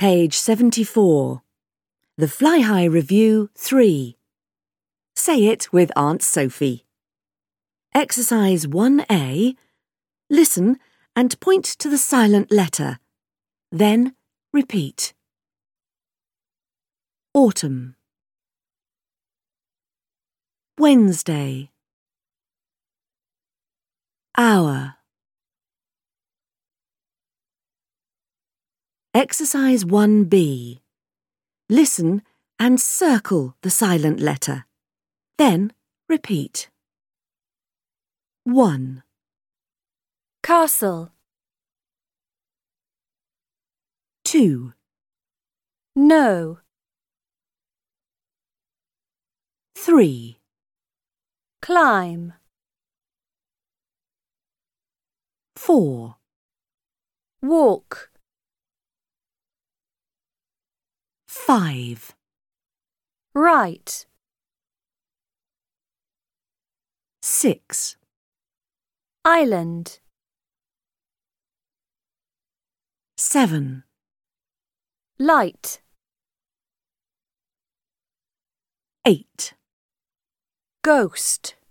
Page 74. The Fly High Review 3. Say it with Aunt Sophie. Exercise 1A. Listen and point to the silent letter. Then repeat. Autumn. Wednesday. Hour. Exercise 1B. Listen and circle the silent letter. Then repeat. 1. Castle. 2. No. 3. Climb. 4. Walk. 5. Write. 6. Island. 7. Light. 8. Ghost.